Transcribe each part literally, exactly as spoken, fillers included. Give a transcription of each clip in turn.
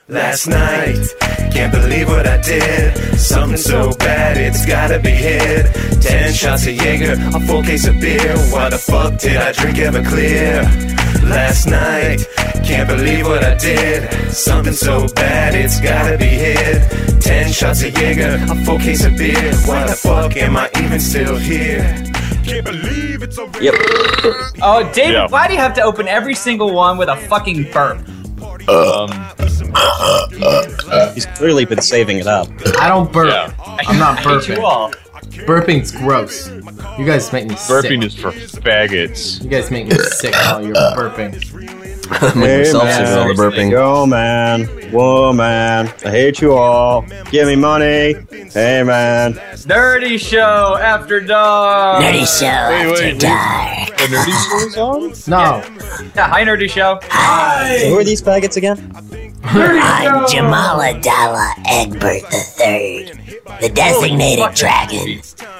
Last night, can't believe what I did. Something so bad, it's gotta be hid. Ten shots of Jaeger, a full case of beer. Why the fuck did I drink Everclear? Last night, can't believe what I did. Something so bad, it's gotta be hid. Ten shots of Jaeger, a full case of beer. Why the fuck am I even still here? Can't believe it's over. Yep. Oh, David, Yeah. why do you have to open every single one with a fucking burp? Um, He's clearly been saving it up. I don't burp. Yeah. I'm not I hate you burping. all. Burping's gross. You guys make me burping sick. is for faggots. You guys make me sick while you're burping. Hey, myself man. sick while burping. Yo, man. Whoa, man. I hate you all. Give me money. Hey, man. Nerdy Show After Dark. Nerdy Show Wait, After wait. Dark. The Nerdy Show's on? No. Yeah, hi Nerdy Show. So who are these faggots again? I'm Jamala Dalla Egbert the Third, the designated fuck. dragon.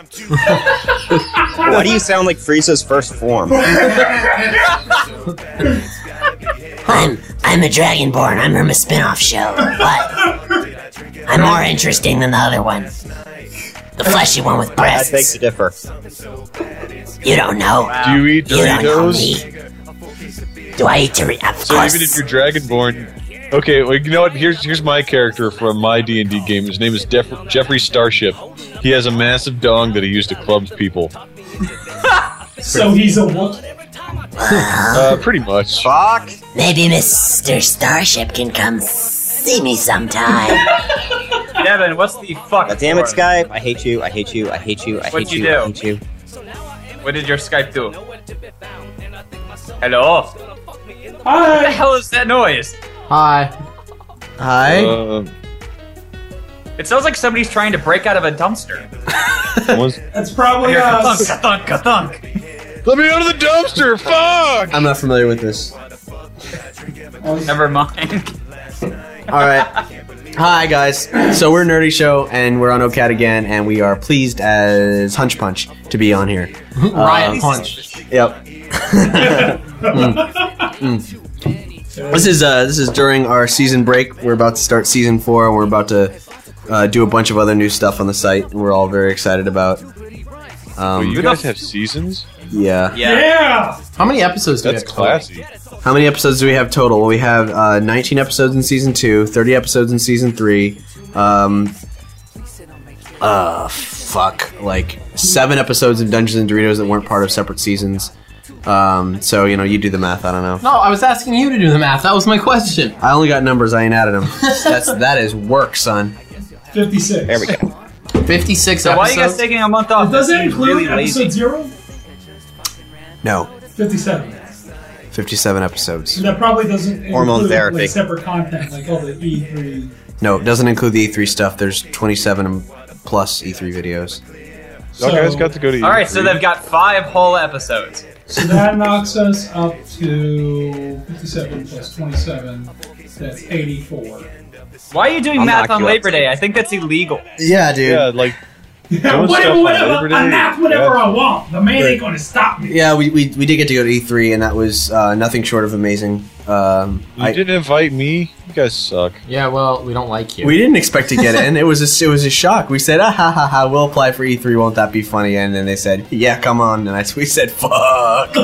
Why do you sound like Frieza's first form? I'm I'm a dragonborn. I'm from a spin-off show, but I'm more interesting than the other one. The fleshy one with I beg breasts. to differ. You don't know. Do you eat You don't know Doritos? me. Do I eat Doritos? Of So course. even if you're Dragonborn, okay. Well, you know what? Here's here's my character from my D and D game. His name is Def- Jeffrey Starship. He has a massive dong that he used to club people. So he's a Wookiee. Uh, pretty much. Fuck. Maybe Mister Starship can come see me sometime. Devin, what's the fuck? God damn it, for? Skype. I hate you. I hate you. I hate you. I What'd hate you you. do? I hate you. What did your Skype do? Hello? What the Hi. hell is that noise? Hi. Hi. Uh, It sounds like somebody's trying to break out of a dumpster. once- That's probably Here, ka-thunk, us. ka-thunk, ka-thunk. Let me out of the dumpster! Fuck! I'm not familiar with this. Never mind. Alright. Hi, guys. So we're Nerdy Show, and we're on OCAT again, and we are pleased as Hunch Punch to be on here. Riot Um, Punch. Yep. Mm. Mm. This is uh, this is during our season break. We're about to start season four, and we're about to uh, do a bunch of other new stuff on the site, and we're all very excited about. Um, Wait, you guys have seasons? yeah. Yeah. Yeah. How many episodes do That's we have total? classy. How many episodes do we have total? Well, we have uh, nineteen episodes in season two, thirty episodes in season three. Um, uh, fuck, like seven episodes of Dungeons and Doritos that weren't part of separate seasons. Um, so you know, you do the math. I don't know. No, I was asking you to do the math. That was my question. I only got numbers. I ain't added them. That's that is work, son. fifty-six. There we go. fifty-six So why are you guys episodes. taking a month off? Does That that seems include really lazy. episode zero? No, fifty-seven. fifty-seven episodes. And that probably doesn't Hormone include therapy. like separate content, like all the E three. No, it doesn't include the E three stuff. There's twenty-seven plus E three videos. Y'all So, guys got to go to E three. All right, so they've got five whole episodes. so that knocks us up to fifty-seven plus twenty-seven. That's eighty-four. Why are you doing I'll math knock on you up. Labor Day? I think that's illegal. Yeah, dude. Yeah, like, Yeah, Doing stuff whatever, on whatever. Labor I Day, knock whatever yeah. I want. The man ain't gonna stop me. Yeah, we, we, we did get to go to E three, and that was uh, nothing short of amazing. Um, you I, didn't invite me? You guys suck. Yeah, well, we don't like you. we didn't expect to get in. It was a, it was a shock. We said, ah, ha ha ha, we'll apply for E three. Won't that be funny? And then they said, yeah, come on. And I, we said, fuck.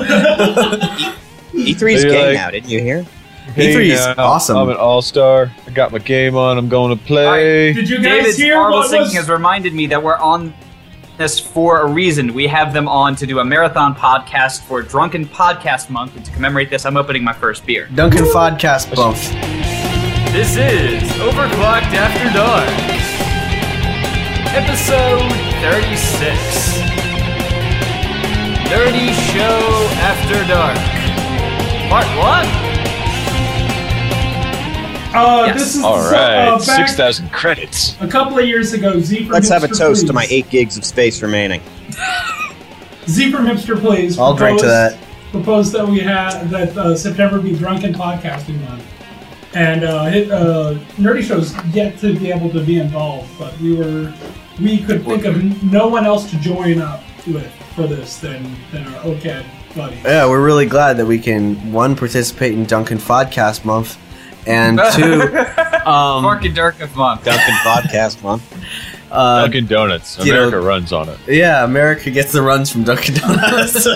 E three's Are you gay like- now, didn't you hear? E three is now, awesome. I'm an all-star. I got my game on. I'm going to play. Did you guys David's hear horrible what singing was? has reminded me that we're on this for a reason. We have them on to do a marathon podcast for Drunken Podcast Month, and to commemorate this, I'm opening my first beer. Duncan Fodcast bump. This is Overclocked After Dark, episode thirty-six. Nerdy Show After Dark, part one. Uh, Yes. this is All so, right, uh, back six thousand credits. a couple of years ago. Z for Let's have a Hipster toast to Please. my eight gigs of space remaining. Z from Hipster, please. I'll drink to proposed- that. Proposed that we had that uh, September be Drunken Podcasting Month, and uh, it, uh, Nerdy Show's yet to be able to be involved, but we were we could think of no one else to join up with for this than than our OCAD buddies. Yeah, we're really glad that we can, one, participate in Duncan Fodcast month, and two, um, Fork and Durka month. Dunkin' Podcast Month. uh, Dunkin' Donuts. you know- America runs on it. yeah, America gets the runs from Dunkin' Donuts. This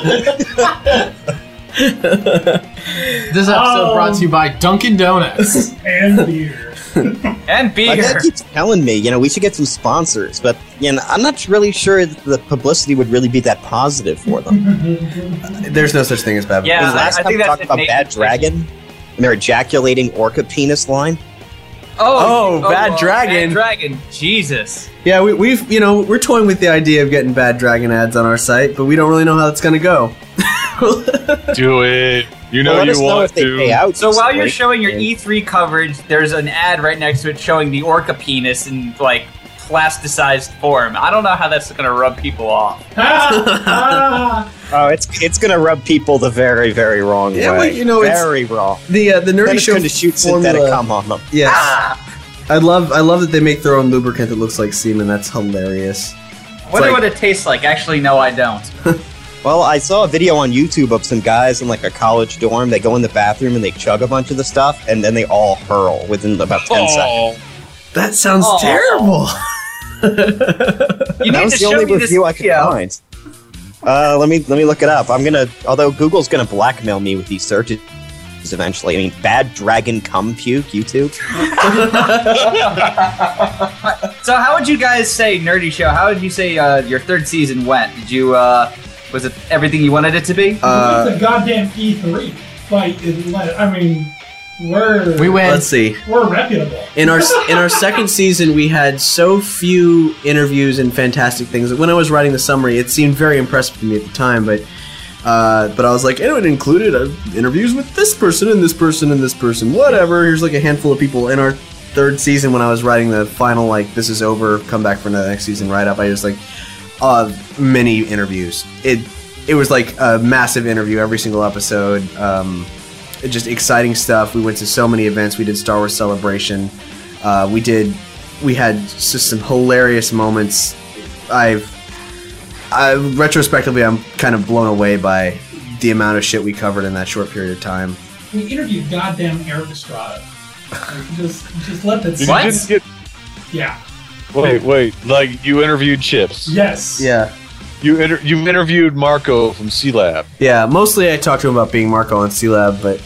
episode Oh. brought to you by Dunkin' Donuts. And beer. And My beer. dad keeps telling me, you know, we should get some sponsors, but you know, I'm not really sure that the publicity would really be that positive for them. There's no such thing as bad. Yeah, Was I- last I time think we that's talked the about name- Bad Dragon and their ejaculating orca penis line. Oh, Bad uh, Dragon. Bad Dragon. Jesus. Yeah, we, we've you know we're toying with the idea of getting Bad Dragon ads on our site, but we don't really know how that's gonna go. Do it. You know Well, let you us know want if they to. pay out. So while you're right? showing your E three coverage, there's an ad right next to it showing the orca penis in like plasticized form. I don't know how that's gonna rub people off. Ah, Oh, it's it's gonna rub people the very very wrong Yeah, way. well, you know, it's- very wrong. the uh, the Then nerdy it's show going to shoot synthetic formula- cum on them. Yes, Ah! I love I love that they make their own lubricant that looks like semen. That's hilarious. I wonder like- what it tastes like. Actually, no, I don't. Well, I saw a video on YouTube of some guys in like a college dorm. They go in the bathroom and they chug a bunch of the stuff, and then they all hurl within about ten seconds. That sounds Aw. terrible. You That need was to the show only me this review I could video. find. Uh, let me let me look it up. I'm gonna, although Google's gonna blackmail me with these searches eventually. I mean, Bad Dragon Cum Puke YouTube. So how would you guys say, Nerdy Show, how would you say uh, your third season went? Did you, uh, was it everything you wanted it to be? Uh, it's a goddamn E three. Like, it, I mean, we're We win. Let's see. we're reputable. In our in our second season, we had so few interviews and fantastic things. When I was writing the summary, it seemed very impressive to me at the time, but uh, but I was like, it included uh, interviews with this person and this person and this person. Whatever. Here's like a handful of people. In our third season, when I was writing the final, like, this is over, come back for the next season write up, I just like uh, many interviews. It it was like a massive interview every single episode. Um, just exciting stuff. We went to so many events. We did Star Wars Celebration. Uh, we did. We had just some hilarious moments. I've. I retrospectively, I'm kind of blown away by the amount of shit we covered in that short period of time. We interviewed goddamn Eric Estrada. Like, just, just let that. Did What? you just get? Yeah. Wait, wait. Like you interviewed Chips. Yes. Yeah, You inter- you interviewed Marco from C Lab. yeah. Mostly, I talked to him about being Marco on C Lab, but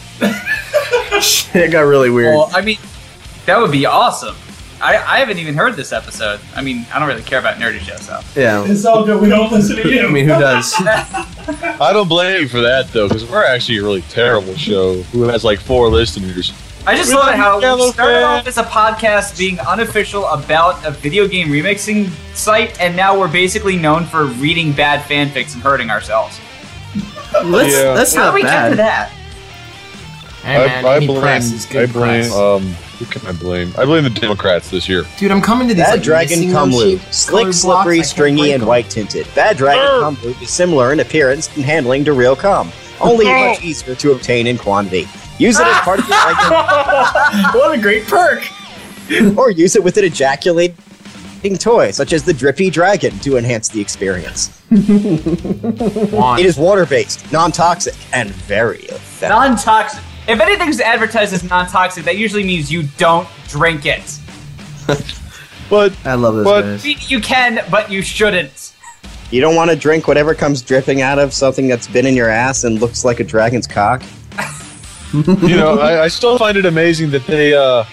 it got really weird. Well, I mean, that would be awesome. I, I haven't even heard this episode. I mean, I don't really care about Nerdy Show, so. Yeah. It's all good. We don't listen to you. I mean, who does? I don't blame you for that though, because we're actually a really terrible show who has like four listeners. I just We love love how you, we started Yellowfin. off as a podcast being unofficial about a video game remixing site, and now we're basically known for reading bad fanfics and hurting ourselves. That's, Yeah. that's How not do we get to bad. that? Hey man, I, I any blame. press is good I blame. press. Um, who can I blame? I blame the Democrats this year. Dude, I'm coming to these Bad like Dragon missing Cum no Lube. shape Slick, colored blocks, I slippery, can't stringy, break and them. white tinted. Bad Dragon Urgh. Cum Lube is similar in appearance and handling to real cum, only much easier to obtain in quantity. Use it as part of your regular, What a great perk! or use it with an ejaculating toy, such as the Drippy Dragon, to enhance the experience. One. It is water-based, non-toxic, and very effective. Non-toxic. If anything's advertised as non-toxic, that usually means you don't drink it. But I love those What? I guys. mean, you can, but you shouldn't. You don't want to drink whatever comes dripping out of something that's been in your ass and looks like a dragon's cock? you know, I, I still find it amazing that they uh,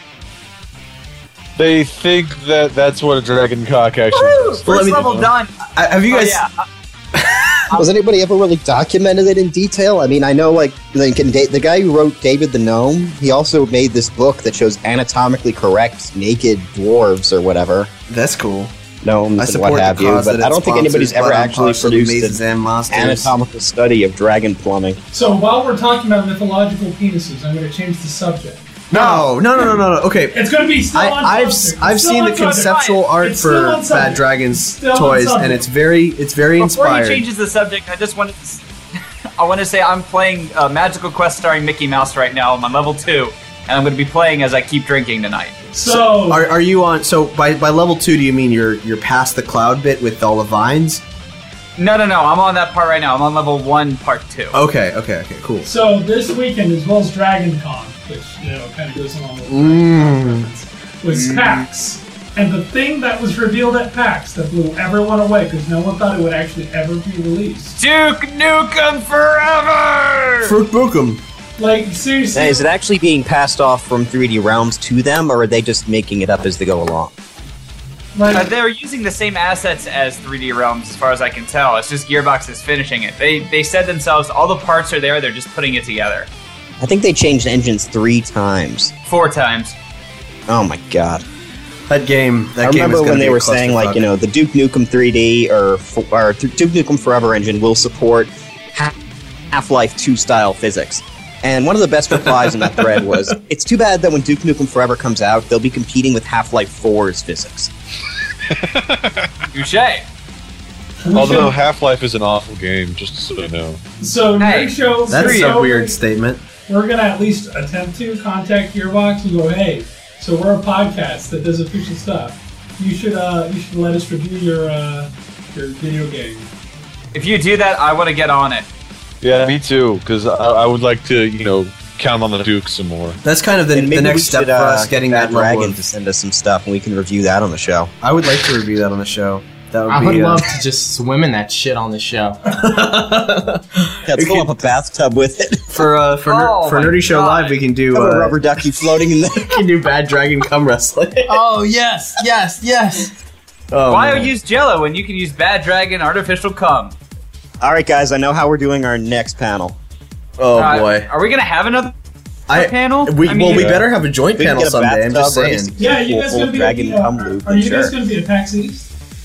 they think that that's what a dragon cock actually Woo! is. Well, let First me- level done. I, have you Oh, guys? yeah. Has anybody ever really documented it in detail? I mean, I know, like, like in Da- the guy who wrote David the Gnome, he also made this book that shows anatomically correct naked dwarves or whatever, That's cool. gnomes I and support what the have you, cause but that I it don't think anybody's sponsors, ever but I'm actually partial to produced mazes an and monsters. anatomical study of dragon plumbing. So while we're talking about mythological penises, I'm going to change the subject. No, no, no, no, no, no. Okay, It's going to be still on I, I've subject. I've It's still seen on the subject. conceptual art It's still for on Bad subject. Dragon's Still on toys, subject. and it's very it's very Before inspired. he changes the subject, I just wanted to, s- I want to say I'm playing uh, Magical Quest starring Mickey Mouse right now. I'm on level two, and I'm going to be playing as I keep drinking tonight. So, Are, are you on? So by by level two, do you mean you're you're past the cloud bit with all the vines? No, no, no. I'm on that part right now. I'm on level one, part two. Okay, okay, okay, cool. so this weekend, as well as Dragon Con, which you know kind of goes along with Mm. was PAX. And the thing that was revealed at PAX that blew everyone away because no one thought it would actually ever be released. Duke Nukem Forever! Fruit Bookum. Like, seriously. Now, is it actually being passed off from three D Realms to them, or are they just making it up as they go along? Like, Uh, they're using the same assets as three D Realms, as far as I can tell. It's just Gearbox is finishing it. They they said themselves, all the parts are there. They're just putting it together. I think they changed engines three times. Four times. Oh my god. That game. That I game remember is gonna when they be a were saying, like, clusterfuck. you know, the Duke Nukem three D or, or Duke Nukem Forever engine will support Half-Life two style physics. And one of the best replies in that thread was, it's too bad that when Duke Nukem Forever comes out, they'll be competing with Half-Life four's physics. Touche. we Although should- Half-Life is an awful game, just so you know. so Hey, Nerd Show, That's Nerd a Show, weird statement. We're gonna at least attempt to contact Gearbox and go, hey, so we're a podcast that does official stuff. You should uh, you should let us review your uh, your video game. If you do that, I want to get on it. Yeah, me too, because I, I would like to, you know, count on the Duke some more. That's kind of the, And the maybe next we step should, for uh, us getting get that level Dragon of- to send us some stuff, and we can review that on the show. I would like to review that on the show. That would I be. would uh, love to just swim in that shit on the show. Yeah, let's fill up a bathtub with it. for uh, for ner- Oh for my Nerdy Show God. Live. We can do Have a uh, rubber ducky floating in there. we can do Bad Dragon cum wrestling. Oh yes, yes, yes. Oh, Why man. use Jello when you can use Bad Dragon Artificial Cum? All right, guys, I know how we're doing our next panel. Oh Uh, boy. Are we gonna have another I, panel? We, I mean- well, we Yeah. better have a joint We can panel get a someday. I'm just bathtub or saying. just- Yeah, you Full- guys full gonna be Dragon at, cum uh, loop, Are you sure. guys gonna be at PAX East?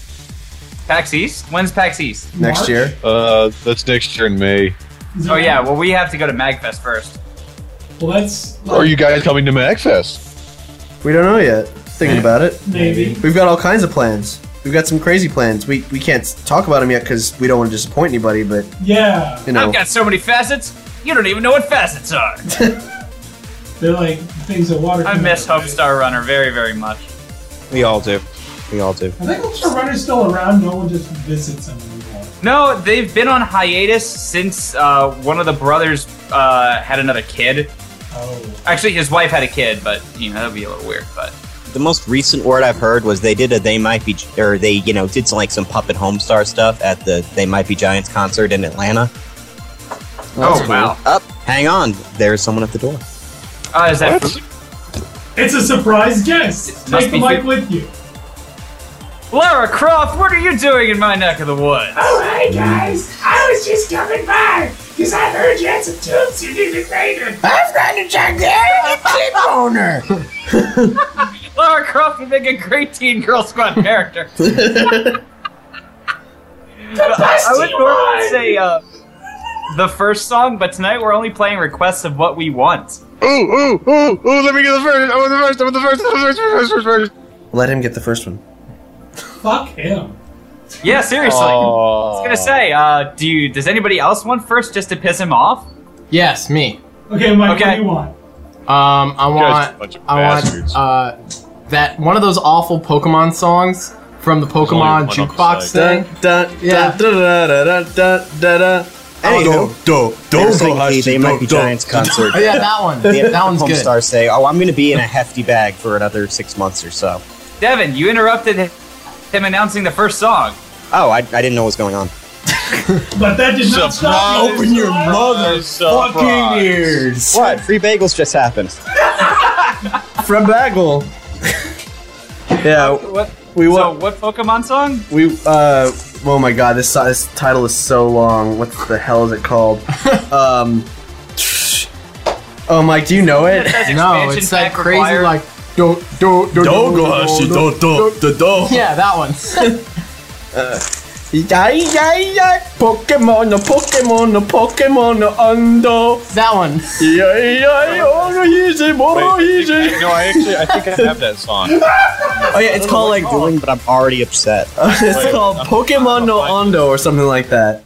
PAX East? When's PAX East? Next March? year. Uh, that's next year in May. Is it Oh yeah, March? well we have to go to MagFest first. Well, that's like, Are you guys coming to MagFest? We don't know yet. Thinking about it. maybe. We've got all kinds of plans. We've got some crazy plans. We we can't talk about them yet because we don't want to disappoint anybody. But Yeah, you know, I've got so many facets, you don't even know what facets are. they're like things that water. I can miss never Hope do. Star Runner very, very much. We all do. We all do. I think Hope Star Runner's still around. No one just visits them anymore. No, they've been on hiatus since uh, one of the brothers uh, had another kid. Oh, Actually, his wife had a kid, but you know that'd be a little weird. But The most recent word I've heard was they did a They Might Be, or they, you know, did some, like some Puppet Homestar stuff at the They Might Be Giants concert in Atlanta. oh wow, Up, hang on, there's someone at the door. uh, is that What? food? it's a surprise guest. Must Take the be mic food. with you. Lara Croft? What are you doing in my neck of the woods? Hey guys, I was just coming by because I heard you had some tubes you needed graded. I've got a gigantic clip owner. Lara Croft would make a great Teen Girl Squad character. I would normally say uh, the first song, but tonight we're only playing requests of what we want. Ooh, ooh, ooh, ooh, let me get the first. I want the first, I want the first, I want the first, first, first, first. let him get the first one. Fuck him. Yeah, seriously. I Oh. was gonna say, uh, do you, does anybody else want first just to piss him off? Yes, me. Okay, Mike, what Okay. do you want? Um, I guys are a want, bunch of I want, bastards. uh, that one of those awful Pokemon songs from the only Pokemon one on the jukebox side. thing. Dun, dun, Yeah. dun, da, da, da, da, da, da. Anywho, do, they were saying the They Might Be Giants concert. Oh yeah, that one. The That one's good. Homestar say, "Oh, I'm going to be in a hefty bag for another six months or so." Devin, you interrupted him announcing the first song. Oh, I, I didn't know what was going on. But that did not stop you. Open your mother's fucking ears. What? Free bagels just happened. From Bagel. yeah, What? we So, want. what Pokemon song? We uh oh my god, this this title is so long. What the hell is it called? um Oh Mike, do you know it? Says No, expansion it's that pack crazy required. like do do do do do do do do. Yeah, that one. Yeah, yeah, yeah. Pokemon, no Pokemon, no Pokemon, no Undo. That one. Yeah, yeah, oh, easy, more easy. No, I actually, I think I have that song. Oh yeah, it's called like Doing, but I'm already upset. it's called Pokemon no Undo or something like that.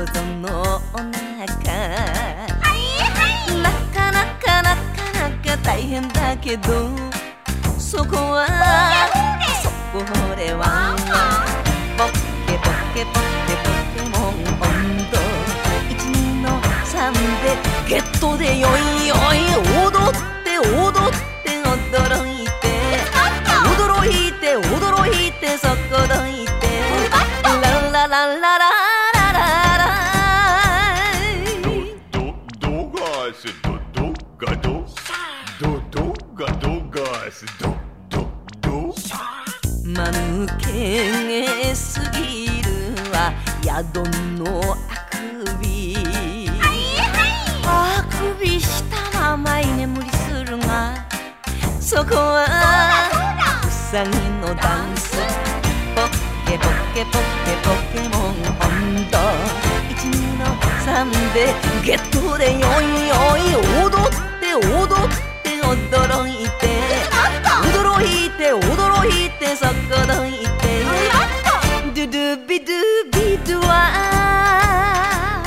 ぞのおなかなかなかなかなか大変だけどそこはそこれはポッケポッケポッケポケモン温度いちにのさんでゲットでよいよい踊って踊って驚いて驚いて驚いてそこどいてララララララララどどがすどどがどどどがどがすどどど間抜けすぎるわ宿のあくびあくびしたまま居眠りするがそこはうさぎのダンスポッケポッケポッケポケモン温度いちにのさんでゲットでよいよい踊って踊って驚いて驚いて驚いてそこどいてドゥドゥビドゥビドゥワ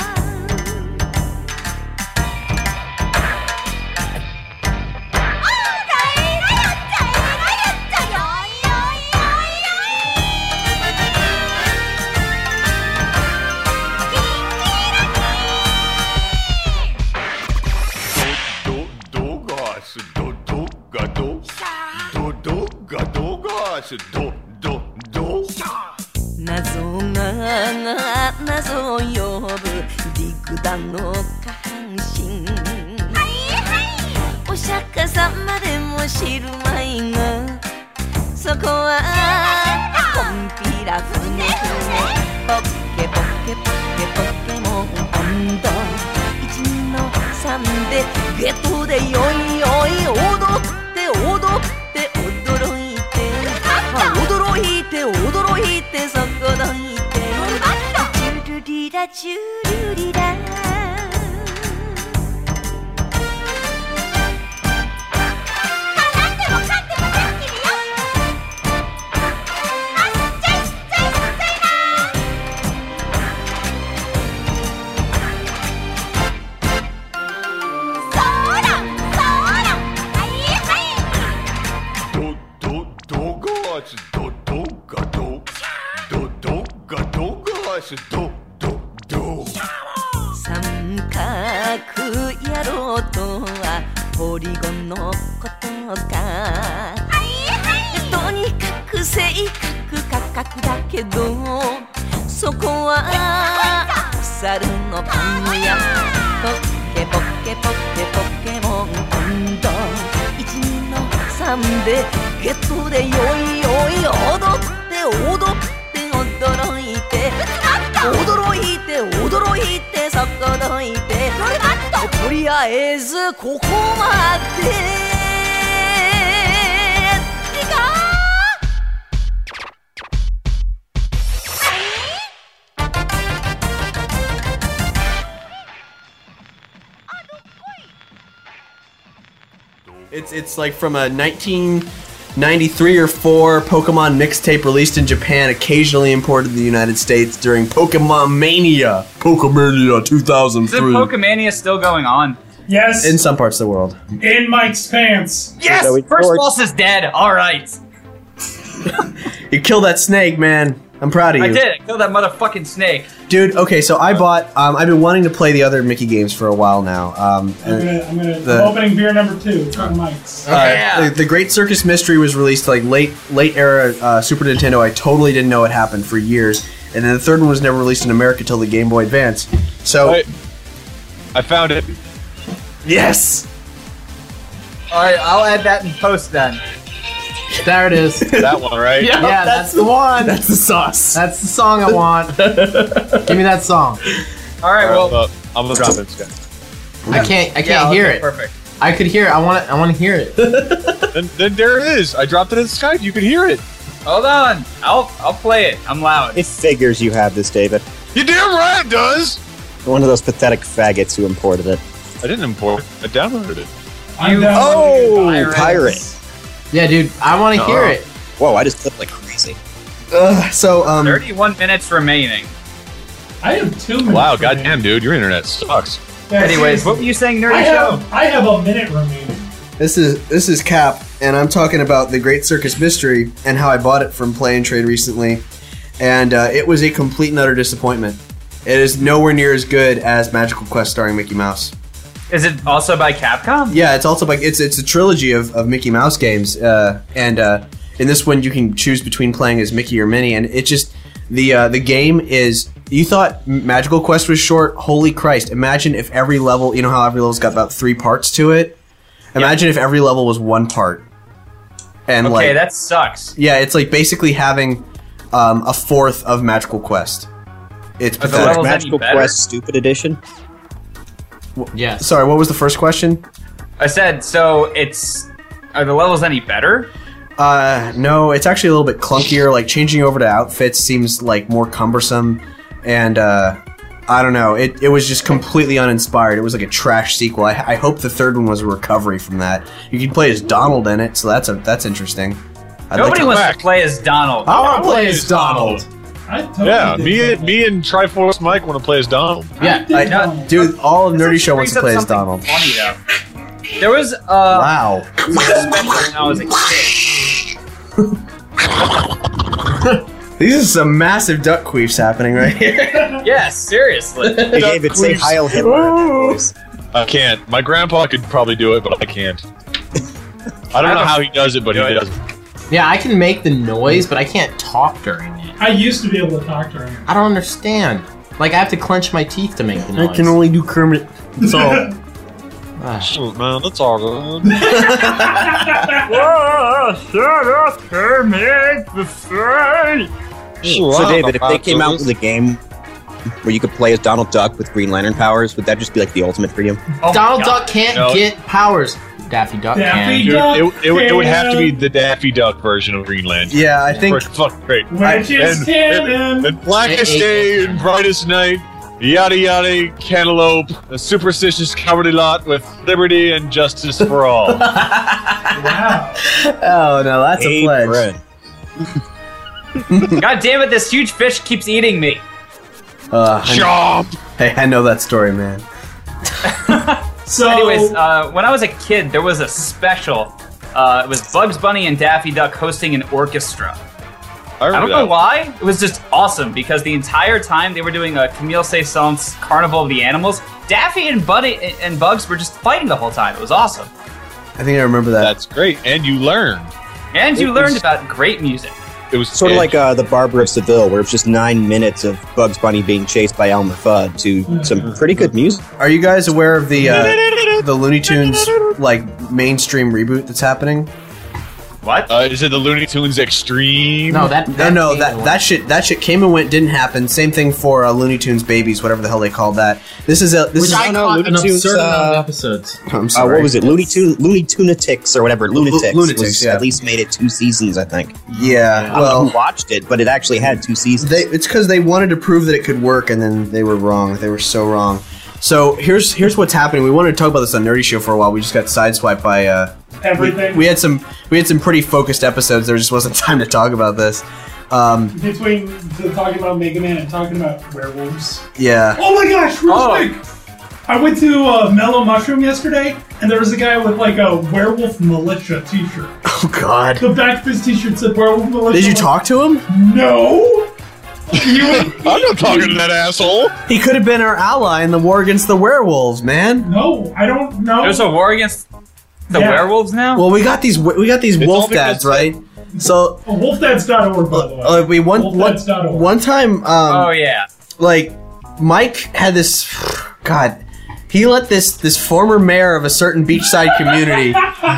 どどど謎が謎を呼ぶリグダの下半身お釈迦様でも知るまいがそこはコンピラ船船ポッケポッケポッケポッケモン温度いちにのさんでゲットでよいよい踊って踊って驚いて驚いて驚いてそこどいてチュルリラチュルリラどどど三角やろうとはポリゴンのことかとにかく正確価格だけどそこは猿のパン屋ポッケポッケポッケポッケモン温度いちにのさんでゲットでよいよい踊って踊って驚いて驚いて驚いてそこどいてとりあえずここまでいか It's it's like from a nineteen ninety-three or four Pokemon mixtape released in Japan, occasionally imported to the United States during Pokemon Mania. Pokemania two thousand three. Is Pokemania still going on? Yes. In some parts of the world. In Mike's pants. Yes! So we- First boss is dead. Alright. You killed that snake, man. I'm proud of you. I did. I killed that motherfucking snake. Dude, okay, so I bought, um, I've been wanting to play the other Mickey games for a while now. Um, I'm and- gonna, I'm gonna, the- I'm opening beer number two. It's on Mike's. Uh, Yeah. the, the Great Circus Mystery was released like late late era uh, Super Nintendo. I totally didn't know it happened for years, and then the third one was never released in America till the Game Boy Advance. So I, I found it. yes, Alright, I'll add that in post then. There it is. That one, right? Yeah, that's, the one. that's the sauce. That's the song I want. Give me that song. Alright, well. Well, uh, I'm gonna drop it, Scott. I can't. I can't yeah, hear okay, it. Perfect. I could hear it. I want. I want to hear it. Then, then there it is. I dropped it in Skype. You can hear it. Hold on. I'll I'll play it. I'm loud. It figures you have this, David. You damn right it does. One of those pathetic faggots who imported it. I didn't import it. I downloaded it. I'm You- down. Oh, Pirates. pirate. Yeah, dude. I want to hear Uh-huh. it. Whoa, I just clipped like crazy. Uh, so um, thirty-one minutes remaining. I have two minutes. Wow, remaining. goddamn, dude, your internet sucks. Yeah, Anyways, what seriously. were you saying, Nerdy I Show? have, I have a minute remaining. This is this is Cap, and I'm talking about the Great Circus Mystery and how I bought it from Play and Trade recently, and uh, it was a complete and utter disappointment. It is nowhere near as good as Magical Quest starring Mickey Mouse. Is it also by Capcom? Yeah, it's also like it's it's a trilogy of, of Mickey Mouse games, uh, and uh, in this one you can choose between playing as Mickey or Minnie, and it just the uh, the game is. You thought Magical Quest was short? Holy Christ! Imagine if every level, you know how every level's got about three parts to it. Imagine if every level was one part. And Okay, like, that sucks. yeah, it's like basically having um, a fourth of Magical Quest. It's Are the pathetic. levels any Magical better? Quest Stupid Edition. Yes. Sorry, what was the first question? I said, so it's... Are the levels any better? Uh, no, it's actually a little bit clunkier. Like changing over to outfits seems like more cumbersome, and uh, I don't know. It it was just completely uninspired. It was like a trash sequel. I, I hope the third one was a recovery from that. You can play as Donald in it, so that's a that's interesting. I'd like Nobody to- wants to play as Donald. I want to play as Donald. I totally Yeah, did me that. and me and Triforce Mike want to play as Donald. Yeah. did I, Donald. dude, all of This Nerdy actually Show wants to brings play up as something Donald. Funny though. There was uh, Wow. a special when I was a kid. These are some massive duck queefs happening right here. Yes, seriously. Hey, David, say Heil Hitler in that voice. I can't. My grandpa could probably do it, but I can't. I don't know how he does it, but he does it. Yeah, I can make the noise, but I can't talk during it. I used to be able to talk to him. I don't understand. Like, I have to clench my teeth to make the noise. I can only do Kermit. That's all. Ah. Shoot, man, that's all good. So, David, if they came out with a game where you could play as Donald Duck with Green Lantern powers, would that just be like the ultimate for you? Oh my Donald God. Duck can't No. get powers. Daffy Duck Daffy can. Dude, Duck it, it, would- it would have to be can. the Daffy Duck version of Green Lantern. Yeah, I think. Freaking fucking great. Which is And- canon. And blackest Hey, hey. day and brightest night, yada yada, cantaloupe, a superstitious cowardly lot with liberty and justice for all. Wow. Oh no, that's a Hey, pledge. Fred. God damn it! This huge fish keeps eating me. Uh, I, Chomp! hey, I know that story, man. So, Anyways, uh, when I was a kid, there was a special. Uh, it was Bugs Bunny and Daffy Duck hosting an orchestra. I I remember don't know that. why. It was just awesome because the entire time they were doing a Camille Saint-Saëns Carnival of the Animals, Daffy and Bunny and Bugs were just fighting the whole time. It was awesome. I think I remember that. That's great, and you learn. And you It learned was- about great music. It was Sort of like uh, the Barber of Seville, where it's just nine minutes of Bugs Bunny being chased by Elmer Fudd to some pretty good music. Are you guys aware of the uh, the Looney Tunes like mainstream reboot that's happening? What? Uh, is it the Looney Tunes Extreme? No, that, No, no, came that and that went. shit that shit came and went, didn't happen. Same thing for uh, Looney Tunes Babies, whatever the hell they called that. This is a this Which is I no, caught Looney an Tunes, absurd amount of uh, episodes. I'm Uh, sorry. what was it? Looney Tune, Looney Tunatics or whatever. Lunatics. Lunatics, was- yeah. At least made it two seasons, I think. Yeah, I don't know well, who watched it, but it actually had two seasons. they, it's because they wanted to prove that it could work, and then they were wrong. They were so wrong. So here's here's what's happening. We wanted to talk about this on Nerdy Show for a while. We just got sideswiped by uh, everything we had some we had some pretty focused episodes. There just wasn't time to talk about this. Um, between the talking about Mega Man and talking about werewolves. yeah. Oh my gosh, real Oh. quick! I went to uh, Mellow Mushroom yesterday, and there was a guy with like a Werewolf Militia t-shirt. Oh God. The back of his t-shirt said Werewolf Militia. Did you talk to him? No! He was, I'm not talking to that asshole. He could have been our ally in the war against the werewolves, man. no, I don't know. There's a war against the Yeah. werewolves now? Well, we got these we got these It's wolf all because- dads, right? So Oh, wolfdads dot org, by the way. uh, we one one, wolfdads dot org. one time um, oh, yeah. like Mike had this God, he let this this former mayor of a certain beachside community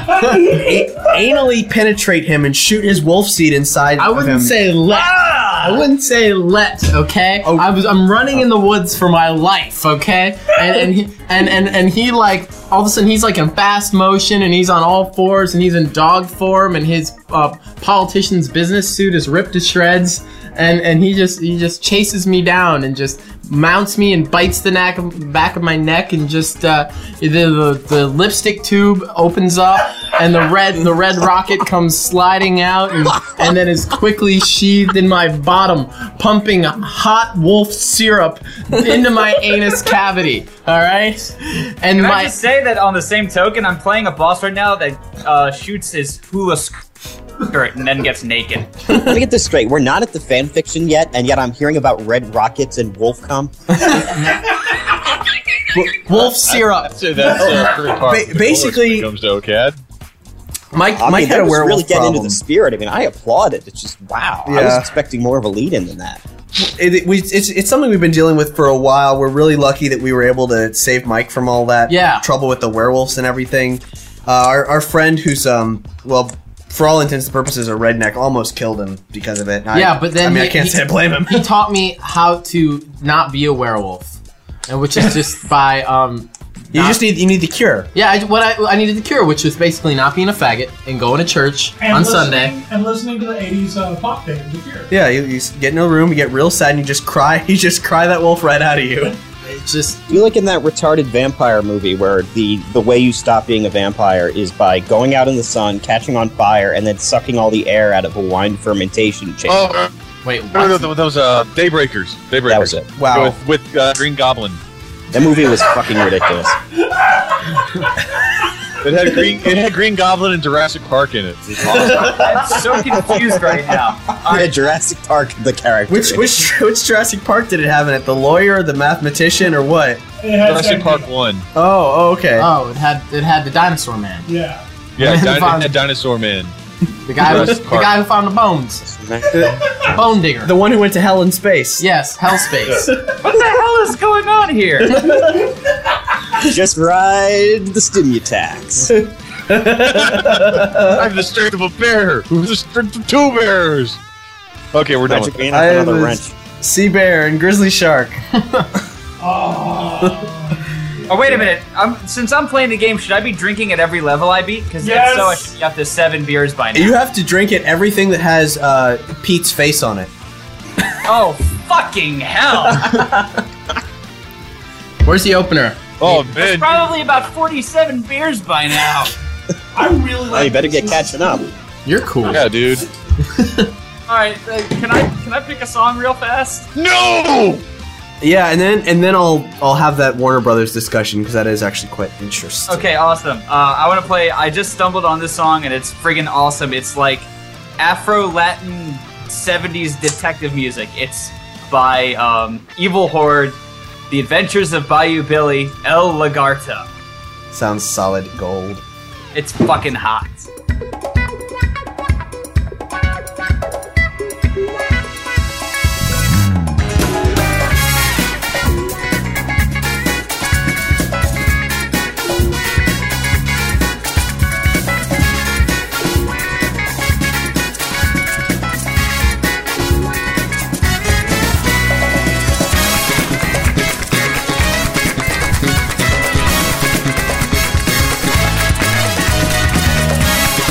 a- anally penetrate him and shoot his wolf seed inside I of him. wouldn't say let. I wouldn't say let. Okay. Oh. I was. I'm running in the woods for my life. Okay. And and he, and and and he like all of a sudden he's like in fast motion and he's on all fours and he's in dog form and his uh, politician's business suit is ripped to shreds and and he just he just chases me down and just mounts me and bites the neck back of my neck and just uh, the, the the lipstick tube opens up and the red the red rocket comes sliding out, and, and then is quickly sheathed in my bottom, pumping hot wolf syrup into my anus cavity. All right, and Can my I just say that on the same token, I'm playing a boss right now that uh, shoots his hula skirt and then gets naked. Let me get this straight. We're not at the fan fiction yet, and yet I'm hearing about red rockets and wolf cum. wolf syrup. That's, that's uh, pretty par Ba- basically- comes to OCAD. Mike, I Mike mean, had that a was werewolf really getting problem. into the spirit. I mean, I applaud it. It's just, wow. I was Yeah. expecting more of a lead-in than that. It, it- we, it's, it's something we've been dealing with for a while. We're really lucky that we were able to save Mike from all that Yeah. trouble with the werewolves and everything. Uh, our, our friend who's, um, well, for all intents and purposes, a redneck, almost killed him because of it. I- Yeah, but then I mean, he, I can't he- say I blame him. He taught me how to not be a werewolf, and which is just by um. You not- just need you need the cure. Yeah, I, what I, I needed the cure, which was basically not being a faggot and going to church And on listening, Sunday. And listening to the eighties uh, pop band, The Cure. Yeah, you, you get in a room, you get real sad, and you just cry. You just cry that wolf right out of you. It's just You like in that retarded vampire movie where the, the way you stop being a vampire is by going out in the sun, catching on fire, and then sucking all the air out of a wine fermentation chamber. Oh, wait. no, no, What? no, those uh, Daybreakers. Daybreakers. That was it. Wow. With, with uh, Green Goblin. That movie was fucking ridiculous. It had Green. It had Green Goblin and Jurassic Park in it. It was awesome. I'm so confused right now. Yeah, Jurassic Park, the character. Which which which Jurassic Park did it have in it? The lawyer, the mathematician, or what? It had Jurassic Zack Park Bagans. One. Oh, oh okay. Oh, it had it had the dinosaur man, Yeah. Yeah, And Di- Von- it had Dinosaur Man. the guy who, Jurassic the Park. guy who found the bones, bone digger. The one who went to hell in space. Yes, hell space. What the hell is going on here? Just ride the Stimutax. I have the strength of a bear. Who's the strength of two bears? Okay, we're done with Magic that. Man I with have another a wrench. sea bear and grizzly shark. Oh, wait a minute. I'm, since I'm playing the game, should I be drinking at every level I beat? Because Yes. if so, I should be up to seven beers by now. You have to drink it everything that has uh, Pete's face on it. Oh, fucking hell. Where's the opener? Oh It's man, probably about forty-seven beers by now. I really like. Oh, you better get this. catching up. You're cool. yeah, dude. All right, uh, can I can I pick a song real fast? No. Yeah, and then and then I'll I'll have that Warner Brothers discussion because that is actually quite interesting. Okay, awesome. Uh, I want to play. I just stumbled on this song and it's friggin' awesome. It's like Afro-Latin seventies detective music. It's by um, Evil Horde, The Adventures of Bayou Billy, El Lagarto. Sounds solid gold. It's fucking hot. 「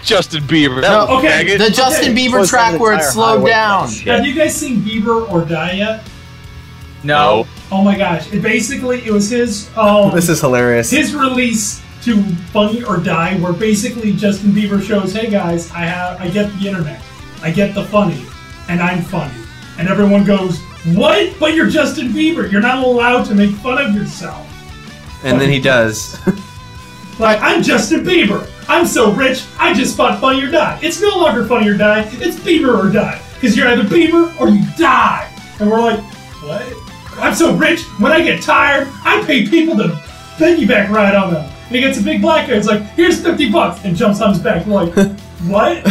Justin Bieber. That No, was okay, faggot. The Justin Okay. Bieber Close down track the where it entire slowed highway down. for that shit. Have you guys seen Bieber or Die yet? No. Oh my gosh! It basically it was his um, This is hilarious. his release to Funny or Die, where basically Justin Bieber shows, "Hey guys, I have I get the internet, I get the funny, and I'm funny," and everyone goes, "What? But you're Justin Bieber. You're not allowed to make fun of yourself." And then he does. Like, I'm Justin Bieber. I'm so rich, I just bought Funny or Die. It's no longer Funny or Die. It's Bieber or Die. Because you're either Bieber or you die. And we're like, what? I'm so rich, when I get tired, I pay people to piggyback ride on them. And he gets a big black guy. It's like, here's fifty bucks. And jumps on his back. We're like, what?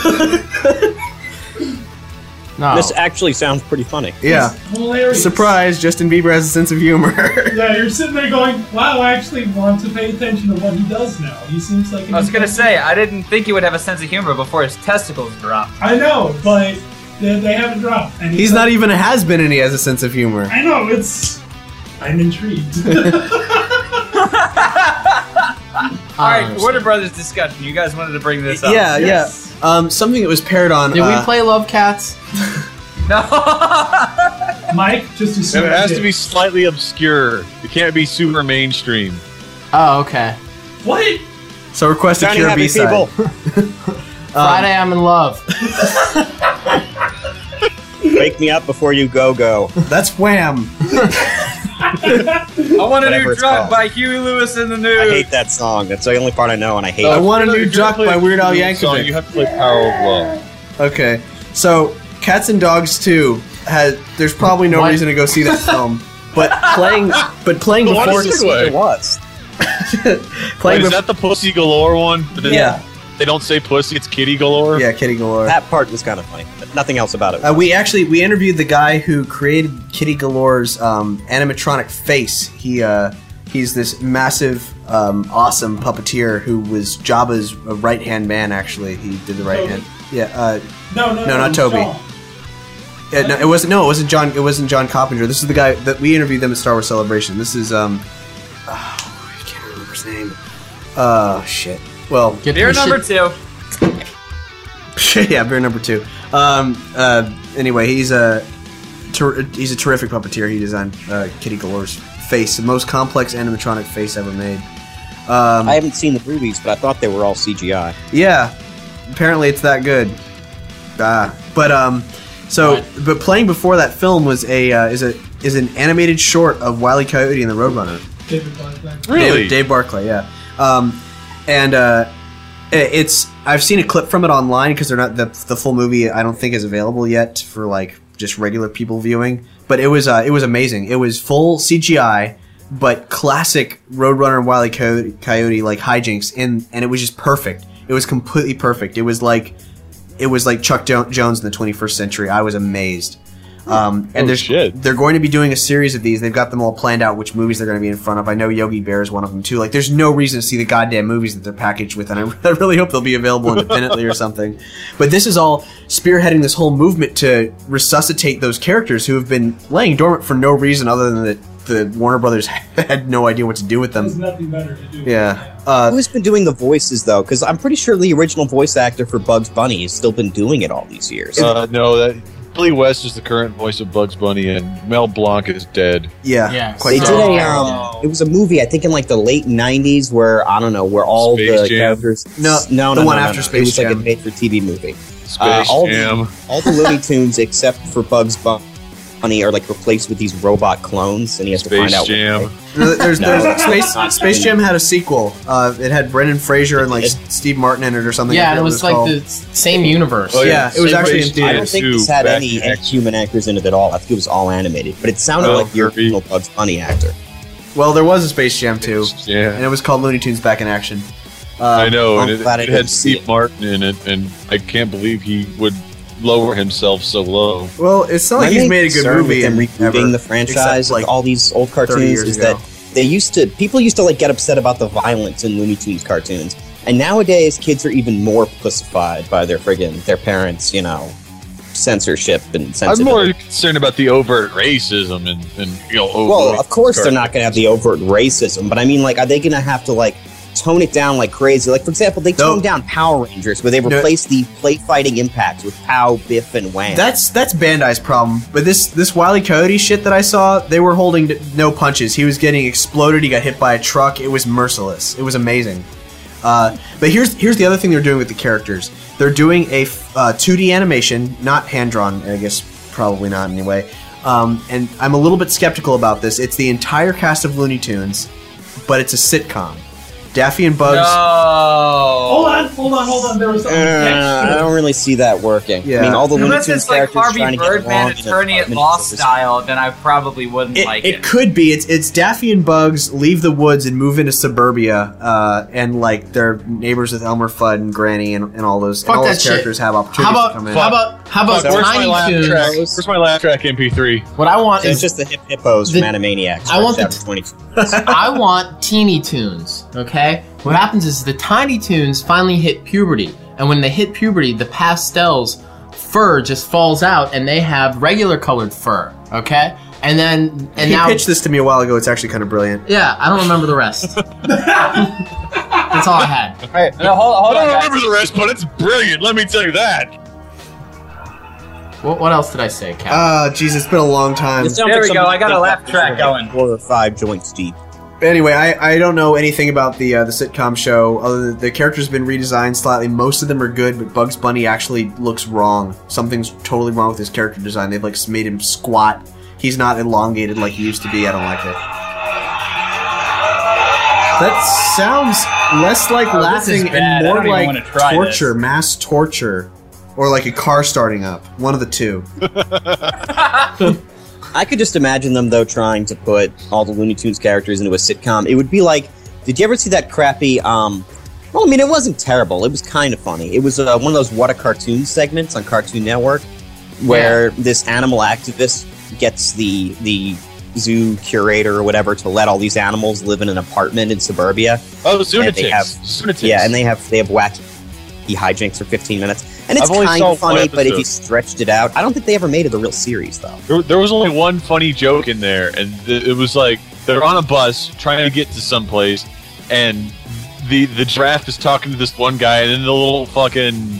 No. This actually sounds pretty funny. Yeah. It's hilarious. Surprise, Justin Bieber has a sense of humor. Yeah, you're sitting there going, wow, I actually want to pay attention to what he does now. He seems like an I was gonna say, I didn't think he would have a sense of humor before his testicles dropped. I know, but they, they haven't dropped. And He's not even a has-been and he has a sense of humor. I know, it's... I'm intrigued. Alright, Warner Brothers discussion. You guys wanted to bring this up. Yeah, Yes. yeah. Um, something that was paired on. Did uh, we play Love Cats? No. Mike, just And assume it has I to did. be slightly obscure. It can't be super mainstream. Oh, okay. What? So request a Johnny Cure Happy B-side. people. Friday, I'm in love. Wake me up before you go go. That's Wham. I want a Whatever new it's drug called. by Huey Lewis in the News. I hate that song. That's the only part I know, and I hate I it. want a If new you're duck gonna by play Weird Al a song, Yankovic. You have to play Power of Love. Okay, so Cats and Dogs two has. There's probably no What? reason to go see that film, but playing, but playing What before, is it? It was. playing Wait, is bef- that the Pussy Galore one? But then yeah, They don't say pussy, it's kitty galore? yeah, Kitty Galore. That part was kind of funny, but nothing else about it. Uh, we actually we interviewed the guy who created Kitty Galore's um, animatronic face. He uh, he's this massive, um, awesome puppeteer who was Jabba's right hand man. Actually, he did the right Toby. hand. Yeah. Uh, No, no, No, not Toby. Shaw. Uh, no, it wasn't. No, it wasn't John. It wasn't John Coppinger. This is the guy that we interviewed them at Star Wars Celebration. This is um, oh, I can't remember his name. Oh shit. Well, Get Beer the number shit- two. yeah, beer number two. Um. Uh. Anyway, he's a ter- he's a terrific puppeteer. He designed uh, Kitty Galore's face, the most complex animatronic face ever made. Um. I haven't seen the movies, but I thought they were all C G I. Yeah. Apparently, it's that good. Ah. But um. So, What? but playing before that film was a uh, is a is an animated short of Wile E. Coyote and the Roadrunner. David Black. Really? Dave, Dave Barclay, yeah. Um, and uh, i- it's I've seen a clip from it online because they're not the the full movie. I don't think is available yet for like just regular people viewing. But it was uh, it was amazing. It was full C G I, but classic Roadrunner and Wile E. Coyote, Coyote like hijinks, and and it was just perfect. It was completely perfect. It was like it was like Chuck jo- Jones in the twenty-first century. I was amazed. Um, and Oh, there's, shit. they're going to be doing a series of these. They've got them all planned out, which movies they're going to be in front of. I know Yogi Bear is one of them too. Like, there's no reason to see the goddamn movies that they're packaged with, and I, I really hope they'll be available independently or something. But this is all spearheading this whole movement to resuscitate those characters who have been laying dormant for no reason other than that the Warner Brothers had no idea what to do with them. There's nothing better to do. Yeah. Uh, Who's been doing the voices though? Because I'm pretty sure the original voice actor for Bugs Bunny has still been doing it all these years. Uh, no, that Billy West is the current voice of Bugs Bunny, and Mel Blanc is dead. yeah. Yeah. Quite They So- did a um, it was a movie I think in like the late nineties where I don't know where all Space the Jam? characters No, no the no one no, no, after no. Space it was like Jam. a made for T V movie. Space Uh, all the- Jam. All the Looney Tunes except for Bugs Bunny are like replaced with these robot clones, and he has to find Space out. Jam. No, There's, No, there's it's Space not. Space Jam had a sequel. Uh, it had Brendan Fraser and like It- Steve Martin in it or something. I Yeah, and forget it what was it's like called. the s- same universe. Oh, Yeah, it was Same actually in Space theaters. I Jam don't think two, this had back any in action. human actors in it at all. I think it was all animated, but it sounded Oh, like the Kirby. original Bugs Bunny actor. Well, there was a Space Jam too, Yeah. and it was called Looney Tunes Back in Action. Um, I know, I'm and it, glad I it didn't had see Steve it. Martin in it, and I can't believe he would lower himself so low. Well, it's not My like he's main made a good concern movie with them in rebooting ever, the franchise except, like all these old thirty cartoons years is ago. that they used to people used to like get upset about the violence in Looney Tunes cartoons, and nowadays kids are even more pussified by their friggin' their parents, you know, censorship and I'm sensitivity. more concerned about the overt racism and, and you know. Well, overt of course they're not cartoons. going to have the overt racism, but I mean, like, are they going to have to like tone it down like crazy. Like, for example, they toned Nope. down Power Rangers, where they No. replaced the plate fighting impacts with Pow, Biff, and Wham. That's that's Bandai's problem. But this this Wile E. Coyote shit that I saw, they were holding d- no punches. He was getting exploded. He got hit by a truck. It was merciless. It was amazing. Uh, but here's here's the other thing they're doing with the characters. They're doing a f- uh, two D animation, not hand drawn. I guess probably not anyway. Um, and I'm a little bit skeptical about this. It's the entire cast of Looney Tunes, but it's a sitcom. Daffy and Bugs. Hold No. on, hold on, hold on. There was something Uh, next I to it. don't really see that working. Yeah. I mean, all the Looney Unless Tunes it's like characters Harvey trying to get Birdman along in attorney at apartment law service. style, then I probably wouldn't It, like it it. could be. It's it's Daffy and Bugs leave the woods and move into suburbia, uh, and like they're neighbors with Elmer Fudd and Granny and, and all those. and Fuck all that those shit. characters have opportunities How about to come in. how about how about Fuck, where's my Tiny laugh Toons? track? Where's my laugh track M P three? What I want So it's is just the hip hippos The- from Animaniacs. I want the chapter t- twenty-two. I want Teeny Toons. Okay, what happens is the Tiny Toons finally hit puberty, and when they hit puberty, the pastels fur just falls out, and they have regular colored fur. Okay, and then and he now pitched this to me a while ago. It's actually kind of brilliant. yeah, I don't remember the rest. That's all I had. All right, no, hold, hold I on, don't guys. remember the rest, but it's brilliant. Let me tell you that. What, what else did I say, Cal? Ah, jeez, it's been a long time. It sounds There like we go, something I got a like laugh that track was like going. Four or five joints deep. Anyway, I, I don't know anything about the uh, the sitcom show. Other than the characters have been redesigned slightly. Most of them are good, but Bugs Bunny actually looks wrong. Something's totally wrong with his character design. They've like made him squat. He's not elongated like he used to be. I don't like it. That sounds less like Oh, this is laughing bad. I and don't more even like wanna try torture, mass torture, or like a car starting up. One of the two. I could just imagine them, though, trying to put all the Looney Tunes characters into a sitcom. It would be like, did you ever see that crappy, um, well, I mean, it wasn't terrible. It was kind of funny. It was uh, one of those What a Cartoon segments on Cartoon Network, where this animal activist gets the the zoo curator or whatever to let all these animals live in an apartment in suburbia. Oh, And Zoonatics. they have, Zoonatics. yeah, and they have they have wacky hijinks for fifteen minutes. And it's I've only kind saw of funny, one but if you episode. stretched it out, I don't think they ever made it a real series, though. There, there was only one funny joke in there, and th- it was like they're on a bus trying to get to someplace, and the the giraffe is talking to this one guy, and then the little fucking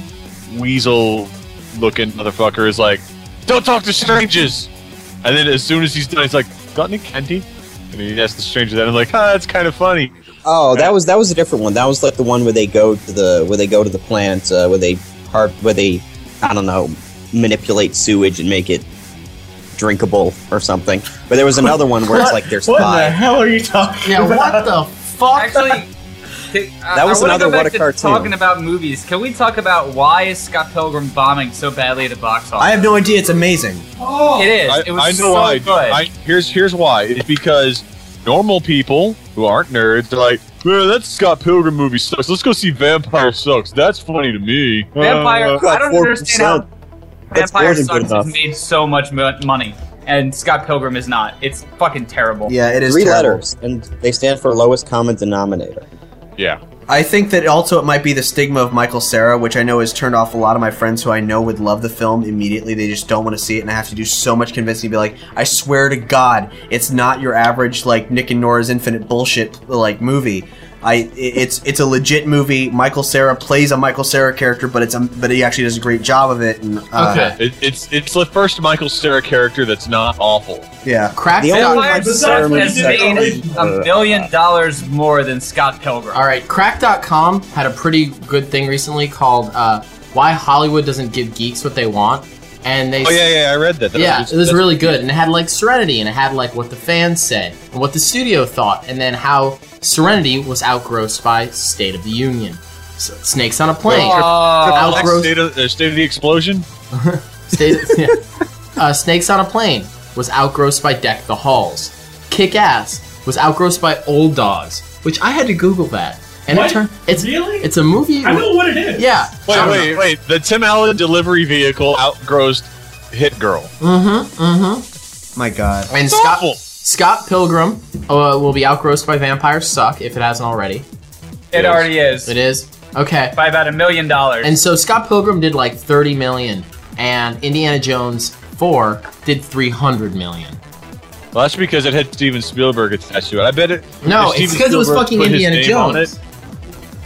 weasel-looking motherfucker is like, "Don't talk to strangers." And then as soon as he's done, he's like, "Got any candy?" And he asks the stranger that, and I'm like, "Ah, that's kind of funny." Oh, that was that was a different one. That was like the one where they go to the where they go to the plant uh, where they har- where they I don't know manipulate sewage and make it drinkable or something. But there was another one where it's like there's What the five. hell are you talking Yeah, about? what the fuck? Actually, th- I- That was I wanna another go back What a to Cartoon. Talking about movies, can we talk about why is Scott Pilgrim bombing so badly at the box office? I have no idea. It's amazing. Oh, It is. I, it was I know so why. good. I, here's here's why. It's because normal people who aren't nerds are like, "Man, that Scott Pilgrim movie sucks. Let's go see Vampire Sucks. That's funny to me." Vampire. Uh, I don't four understand how percent. That's Vampire more than good Sucks has enough. made so much mo- money, and Scott Pilgrim is not. It's fucking terrible. Yeah, it is Three terrible. letters, and they stand for lowest common denominator. yeah. I think that also it might be the stigma of Michael Cera, which I know has turned off a lot of my friends who I know would love the film immediately. They just don't want to see it, and I have to do so much convincing to be like, I swear to God, it's not your average like Nick and Nora's Infinite bullshit like movie. I it's it's a legit movie. Michael Cera plays a Michael Cera character, but it's a, but he actually does a great job of it. And uh, Okay. It, it's it's the first Michael Cera character that's not awful. yeah, Crack The dot- only Vampire Besides Sucks what has he did in made the a original- million dollars more than Scott Pilgrim. All right, crack dot com had a pretty good thing recently called uh, "Why Hollywood Doesn't Give Geeks What They Want," and they Oh yeah, yeah, I read that. That yeah, was- it was that's- really good, and it had like Serenity, and it had like what the fans said and what the studio thought, and then how Serenity was outgrossed by State of the Union, so, Snakes on a Plane, Oh, Outgross- Next state of, uh, state of the explosion. State, yeah. uh, Snakes on a Plane was outgrossed by Deck the Halls. Kick Ass was outgrossed by Old Dogs, which I had to Google that, and What? it turned it's Really? it's a movie. I know what it is. Yeah. Wait, I don't wait, know. wait. The Tim Allen delivery vehicle outgrossed Hit Girl. Mm-hmm. Mm-hmm. my God. And It's Scott awful. Scott Pilgrim uh, will be outgrossed by Vampires Suck if it hasn't already. it already is. It is okay. By about a million dollars. And so Scott Pilgrim did like thirty million, and Indiana Jones four did three hundred million. Well, that's because it had Steven Spielberg attached to it. I bet it. No, if it's Steven 'cause it was Spielberg fucking put his Indiana name on Jones. it,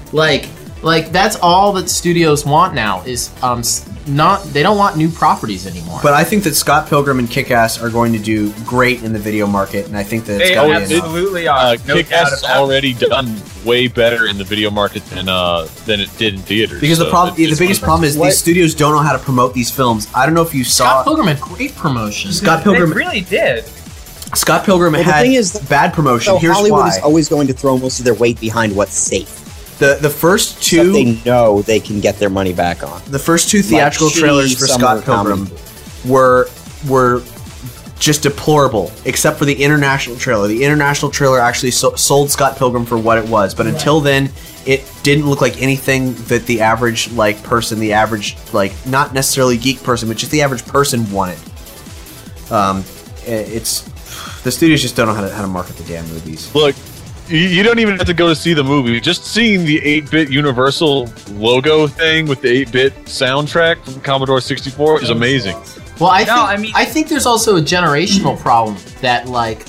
Like, like that's all that studios want now is um s- not they don't want new properties anymore. But I think that Scott Pilgrim and Kick-Ass are going to do great in the video market, and I think that it's They going to be enough. absolutely are. Uh, no Kick-Ass doubt has about it. already done way better in the video market than uh than it did in theaters. Because the so problem, it- the it's biggest fun. problem is What? these studios don't know how to promote these films. I don't know if you saw Scott Pilgrim had great promotion. Scott They Pilgrim. really did. Scott Pilgrim Well, the had thing is, bad promotion. So Here's Hollywood why: is always going to throw most of their weight behind what's safe. the the first Stuff two they know they can get their money back on. the first two theatrical Like trailers shitty for summer Scott Pilgrim comedy. were were just deplorable, except for the international trailer. The international trailer actually so- sold Scott Pilgrim for what it was, but until then, it didn't look like anything that the average like person, the average like not necessarily geek person, but just the average person wanted. Um, i- it's the studios just don't know how to how to market the damn movies. Look, you, you don't even have to go to see the movie. Just seeing the eight-bit Universal logo thing with the eight-bit soundtrack from Commodore sixty-four is amazing. Well, I No, think I mean- I think there's also a generational problem that like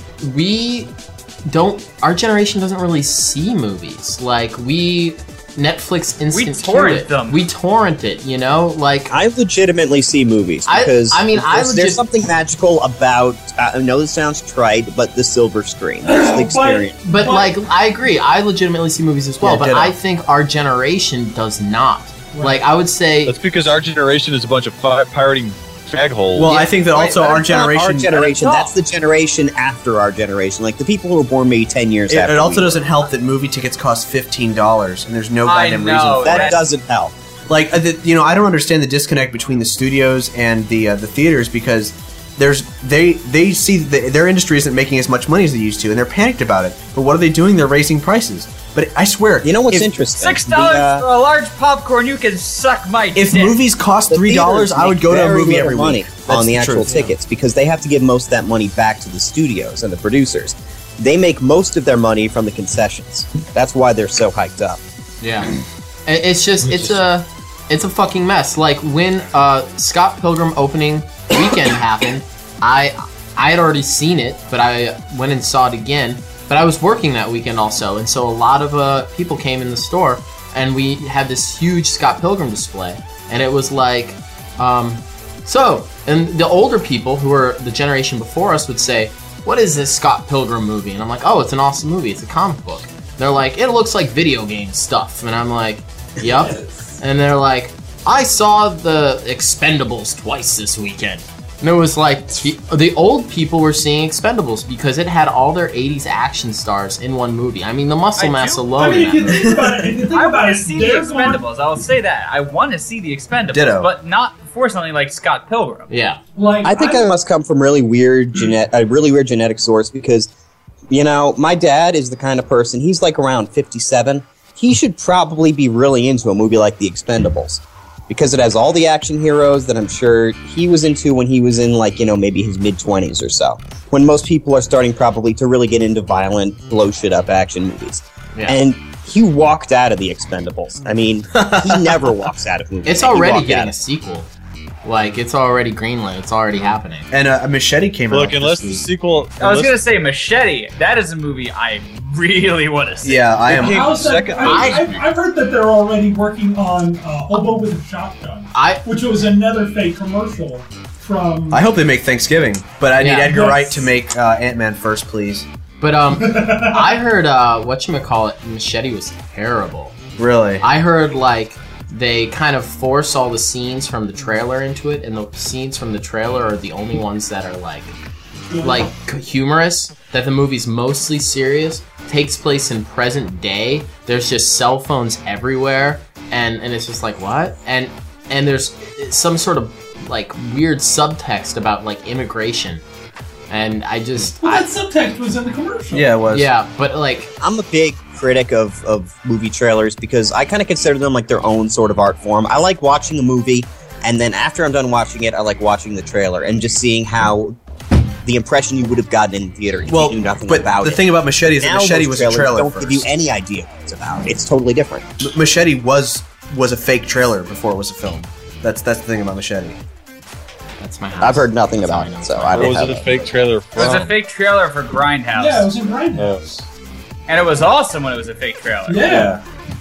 we don't our generation doesn't really see movies. Like we Netflix instant queue torrent it. them. We torrent it, you know? Like I legitimately see movies I- because I mean, I there's, legit- there's something magical about. I know this sounds trite, but the silver screen. That's the experience. But like, I agree. I legitimately see movies as well. Yeah, but ditto. I think our generation does not. Like, I would say, That's because our generation is a bunch of fi- pirating fag holes. Well, I think that Right, also but our it's not generation. Our generation. No. That's the generation after our generation. Like the people who were born maybe ten years It, after. it also we doesn't help that movie tickets cost fifteen dollars, and there's no I goddamn know, reason for were. That that. doesn't help. Like, uh, the, you know, I don't understand the disconnect between the studios and the uh, the theaters because there's they they see that their industry isn't making as much money as they used to, and they're panicked about it. But what are they doing? They're raising prices. But I swear, You know what's if, interesting? Six The, dollars uh, for a large popcorn, you can suck my if dick. movies cost the three dollars, theaters I would make go to a very movie little every money week. That's on the, actual truth. tickets because they have to give most of that money back to the studios and the producers. They make most of their money from the concessions. That's why they're so hyped up. yeah, It- it's just it's a it's a fucking mess. Like when uh, Scott Pilgrim opening weekend happened, I I had already seen it, but I went and saw it again. But I was working that weekend also, and so a lot of uh, people came in the store, and we had this huge Scott Pilgrim display, and it was like, um, so, and the older people who were the generation before us would say, "What is this Scott Pilgrim movie?" And I'm like, "Oh, it's an awesome movie. It's a comic book." They're like, "It looks like video game stuff," and I'm like, "Yep." And they're like, "I saw the Expendables twice this weekend." And it was like, the, the old people were seeing Expendables because it had all their eighties action stars in one movie. I mean, the muscle I mass do- alone I mean, in if you that movie. think about it, if you think I about want it, to see the they're going- Expendables. I will say that. I want to see the Expendables, Ditto. but not for something like Scott Pilgrim. Yeah. Like, I think that must come from really weird genet- a really weird genetic source because, you know, my dad is the kind of person. He's like around fifty-seven. He should probably be really into a movie like The Expendables because it has all the action heroes that I'm sure he was into when he was in like you know maybe his mid twenties or so. When most people are starting probably to really get into violent, blow shit up action movies. Yeah. And he walked out of The Expendables. I mean, he never walks out of movies. It's He already walked getting out a of- sequel. Like, it's already greenlit. It's already happening. And uh, a machete came out. Look, this unless the week. sequel. I was unless- gonna say Machete. That is a movie I really want to see. Yeah, I am. Okay. How's that- Second- I, I've, I've heard that they're already working on uh, Hobo with a Shotgun, I which was another fake commercial from. I hope they make Thanksgiving, but I need Yeah. Edgar Yes. Wright to make uh, Ant-Man first, please. but um I heard uh whatchamacallit, Machete was terrible. Really? I heard like they kind of force all the scenes from the trailer into it, and the scenes from the trailer are the only ones that are like like humorous. That the movie's mostly serious, takes place in present day. There's just cell phones everywhere, and and it's just like what? And and there's some sort of like weird subtext about like immigration, and I just Well, I, that subtext was in the commercial. Yeah, it was. yeah, but like I'm a big critic of, of movie trailers because I kind of consider them like their own sort of art form. I like watching a movie, and then after I'm done watching it, I like watching the trailer and just seeing how the impression you would have gotten in theater if Well, you knew nothing but about the it. thing about Machete is that Now Machete those was a trailers trailer don't first. give you any idea what it's about. It's totally different. M- Machete was was a fake trailer before it was a film. That's that's the thing about Machete. that's my house. I've heard nothing That's all about I know. it, so Sorry. I What don't was have it a fake trailer It was a from? fake trailer for Grindhouse. Yeah, it was in Grindhouse. And it was awesome when it was a fake trailer. Yeah.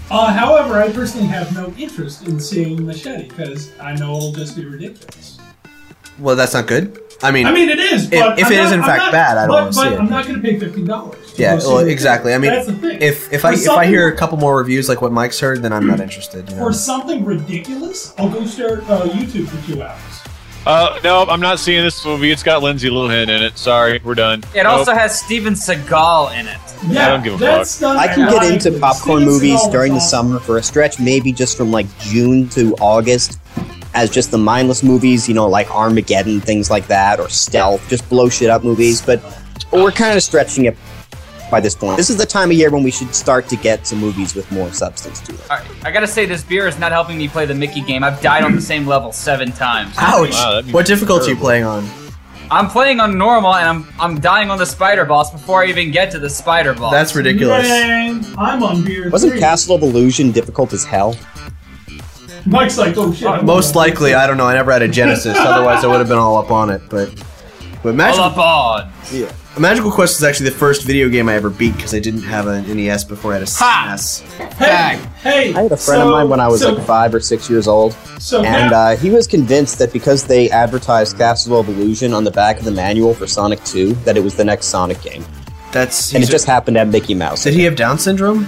Uh, however, I personally have no interest in seeing Machete because I know it'll just be ridiculous. Well, that's not good. I mean, I mean, it is. if, But if I'm it not, is in I'm fact not, bad, I don't but, want to see but it. I'm not going to pay fifty dollars. Yeah, well, exactly. I mean, that's the thing. if if For I if I something- hear a couple more reviews like what Mike's heard, then I'm not interested. You know? For something ridiculous, I'll go stare at uh, YouTube for two hours. Uh, no, I'm not seeing this movie. It's got Lindsay Lohan in it. Sorry, we're done. It Nope. also has Steven Seagal in it. Yeah, I don't give a that's fuck. done I can get into ironically. popcorn Steven movies Seagal during the was awesome. summer for a stretch, maybe just from like June to August, as just the mindless movies, you know, like Armageddon, things like that, or Stealth, just blow shit up movies. But we're kind of stretching it by this point. This is the time of year when we should start to get some movies with more substance to it. All right, I gotta say, this beer is not helping me play the Mickey game. I've died on the same level seven times. Ouch! Wow, that'd be What difficulty are you terrible. playing on? I'm playing on normal, and I'm I'm dying on the spider boss before I even get to the spider boss. That's ridiculous. Man, I'm on beer Wasn't three. Castle of Illusion difficult as hell? Mike's like, oh shit. I'm Most on- likely, I don't know. I never had a Genesis, otherwise I would have been all up on it. But but all Magical, up on. yeah. Magical Quest was actually the first video game I ever beat because I didn't have an N E S before I had a Ha! S N E S. Hey, hey. I had a friend so, of mine when I was so, like five or six years old, So and Cap- uh, he was convinced that because they advertised Castle of Illusion on the back of the manual for Sonic two, that it was the next Sonic game. That's And it he's- just happened to have Mickey Mouse. Did he have Down syndrome?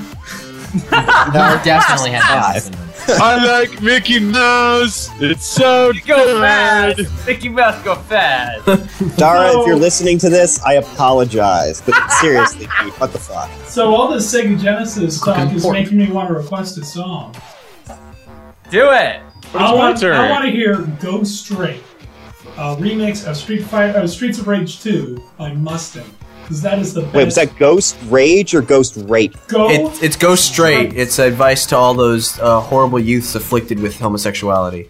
He definitely had Down Five. syndrome. I like Mickey Mouse. It's so Go good. fast! Mickey Mouse, go fast! Dara, No. if you're listening to this, I apologize. But seriously, dude, what the fuck? So all this Sega Genesis talk is pork. making me want to request a song. Do it! But I it's my want, turn. I want to hear "Go Straight," a remix of Street Fighter, uh, Streets of Rage two by Mustang, because that is the best. Wait, was that Ghost Rage or Ghost Rape? Go? It, it's Go Straight. It's advice to all those uh, horrible youths afflicted with homosexuality.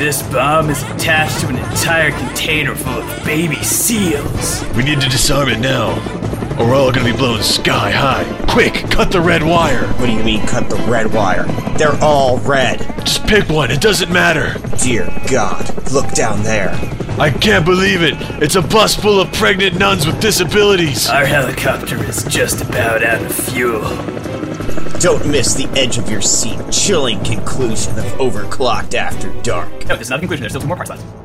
This bomb is attached to an entire container full of baby seals. We need to disarm it now, or we're all gonna be blown sky high. Quick, cut the red wire. What do you mean, cut the red wire? They're all red. Just pick one, it doesn't matter. Dear God, look down there. I can't believe it. It's a bus full of pregnant nuns with disabilities. Our helicopter is just about out of fuel. Don't miss the edge of your seat. Chilling conclusion of Overclocked After Dark. No, this is not a conclusion. There's still some more parts left.